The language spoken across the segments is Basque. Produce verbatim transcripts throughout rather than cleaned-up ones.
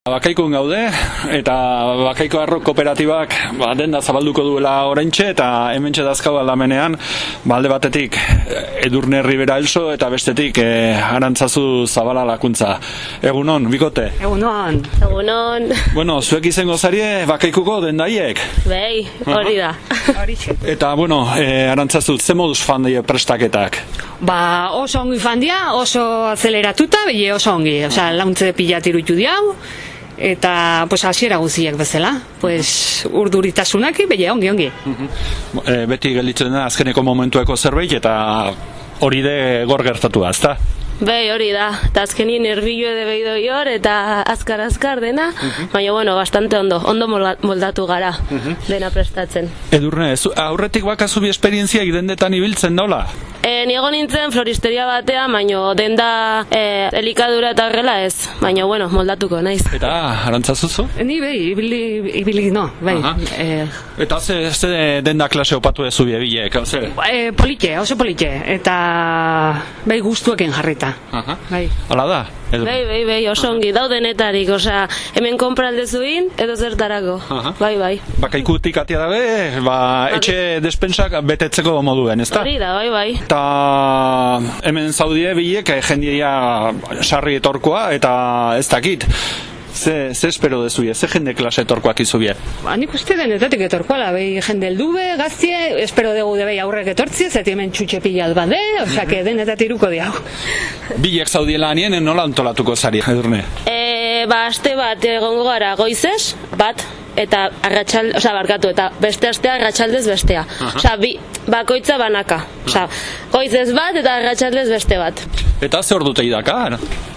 Bakaikun gaude, eta Bakaiko Arro Kooperatibak ba, denda zabalduko duela oraintxe, eta hementxe dazkau aldamenean, ba, alde batetik Edurne Ribera Elso, eta bestetik eh, Arantzazu Zabala Lakuntza. Egunon, bikote? Egunon. Egunon. Bueno, zuek izango zarie Bakaikuko dendaiek? Bai, hori da. Eta, bueno, eh, Arantzazu, ze moduz fan die prestaketak? Ba, oso ongi fan dia, oso azeleratuta, bile oso ongi. Osea, launtze pilat irutu diau, eta pues hasiera guziak bezala, pues urduritasunak belle ongi ongi. Uh-huh. E, beti gelditzen da azkeneko momentueko zerbait eta hori de gor gertatua, ezta? Bai, hori da. Eta azkenin erbillo edo behido jor eta azkar-azkar dena, uh-huh. Baina, bueno, bastante ondo, ondo moldatu gara uh-huh. Dena prestatzen. Edurne, aurretik bakazu bi esperientziak dendetan ibiltzen daula? E, niego nintzen floristeria batean, baina denda e, elikadura eta horrela ez, baina, bueno, moldatuko naiz. Eta, Arantzazuzu? Ni bai, ibili, ibili no, bai. Uh-huh. E, eta ze, ze denda klase opatu ez zubi ebilek, ze? E, polike, oso polike, eta bai gustuekin jarrita. Aha. Bai. Hala da? Edo... Bai, bai, bai, oso ongi, daudenetarik, osea, hemen konpraldezuin, edo zertarako. Aha. Bai, bai. Bakaikutik atia dabe, ba, etxe despensak betetzeko moduen, ezta? Hori da, bai, bai. Eta hemen zaudie bilek, jendia sarri etorkoa, eta ez dakit. Ze, ze espero dezuie, ze jende klase etorkoak izubie? Ba, nik uste denetatik etorkoala, behi jende eldube, gaztie, espero dugu de behi aurrek etortzie, zeti hemen txutxe pilat bade, osea, que denetat iruko diau. Bilek zaudiela anien, nola antolatuko zari, Edurne? E, ba, aste bat egongo gara goizez, bat, eta arratsalde, osea, barkatu, eta beste astea arratsaldez bestea. Osea, bi, bakoitza banaka. Osea, goizez bat eta arratsaldez beste bat. Eta ze ordutei dakar?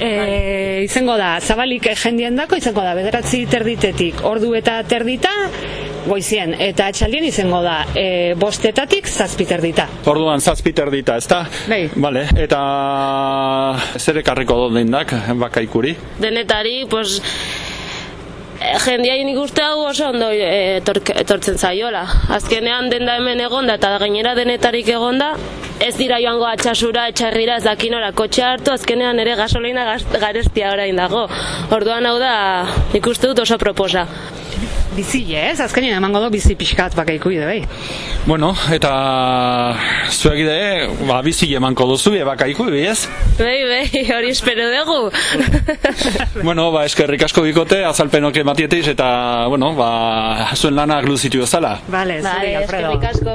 E, izango da, zabalik jendien dako, izango da, bederatzi terditetik, ordu eta terdita, goizien, eta atxaldien izango da, e, bostetatik zazpi terdita. Orduan zazpi terdita, ezta? Bai. Vale, eta zer ekarriko dendak, Bakaikuri? Denetari, pues, jendia nik uste hau oso ondo etortzen zaiola. Azkenean denda hemen egonda eta gainera denetarik egonda, ez dira joango atxasura, etxarrira, ez dakinora kotxe hartu, azkenean ere gasolina garestia orain dago. Orduan hau da, nik uste dut oso proposa. Bizile, ez? Azkenean emango do bizi pixkat Bakaikui de, bai. Bueno, eta zuek ide, ba, bizile emanko duzu, Bakaikui, ez? Bai, bai, hori espero dugu. Bueno, ba, eskerrik asko bikote, azalpenok ematietiz, eta, bueno, ba, zuen lanak luzitu ezala. Vale, bai, eskerrik asko.